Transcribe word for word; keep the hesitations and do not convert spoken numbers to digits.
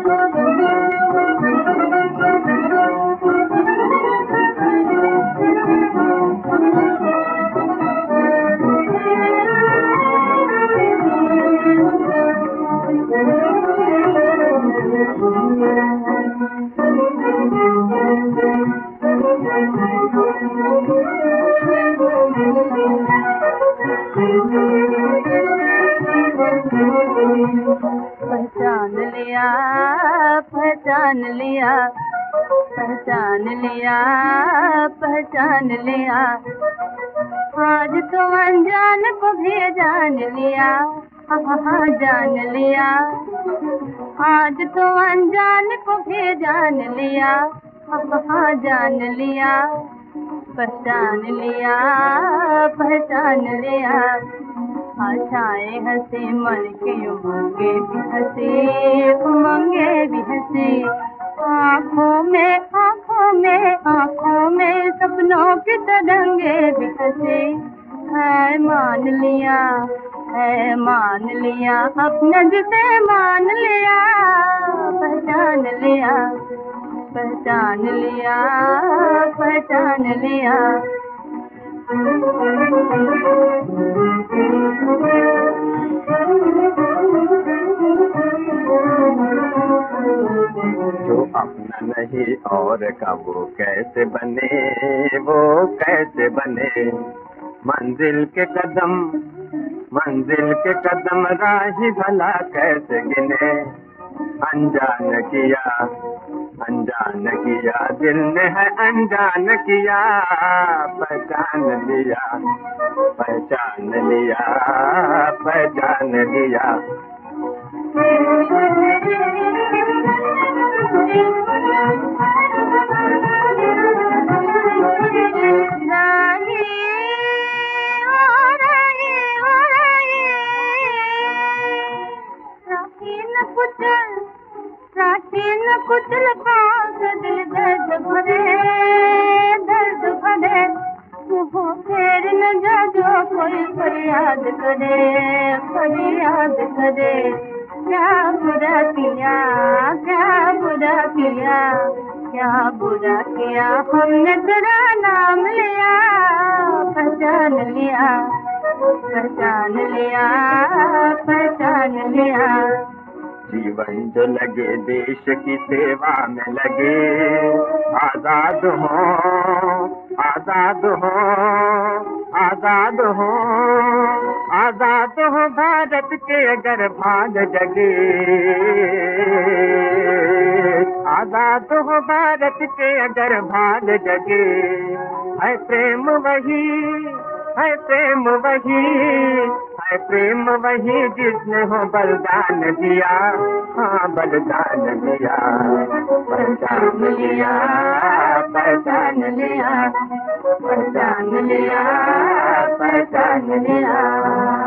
पहचान लिया पहचान लिया पहचान लिया पहचान लिया, आज तो अनजान को भी जान लिया। हाँ जान लिया, आज तो अनजान को भी जान लिया। हाँ जान लिया, पहचान लिया पहचान लिया। आशाएं हंसी मन के उमंगे भी हंसी, उमंगे भी हंसी। आँखों में आँखों में आँखों में सपनों के तरंगे भी हंसी। है मान लिया है मान लिया, अपना जिसे मान लिया। पहचान लिया पहचान लिया पहचान लिया। जो अपना नहीं और का वो कैसे बने, वो कैसे बने। मंजिल के कदम मंजिल के कदम राही भला कैसे गिने। अनजान किया अनजान किया दिल ने है अनजान किया। पहचान लिया पहचान लिया पहचान लिया। न कुचल पास दिल दर्द भरे दर्द भरे। वो फेर न जा जो कोई फरियाद करे फरियाद करे। क्या बुरा किया क्या बुरा किया क्या बुरा किया, हमने तेरा नाम लिया। पहचान लिया पहचान लिया पहचान लिया। जीवन जो लगे देश की सेवा में लगे। आजाद हो आजाद हो आजाद हो आजाद हो भारत के अगर भाग जगे। आजाद हो भारत के अगर भाग जगे। है प्रेम वही है प्रेम वही है प्रेम वही जिसने हो बलिदान दिया। हाँ बलिदान दिया। पहचान लिया पहचान लिया पहचान लिया पहचान लिया।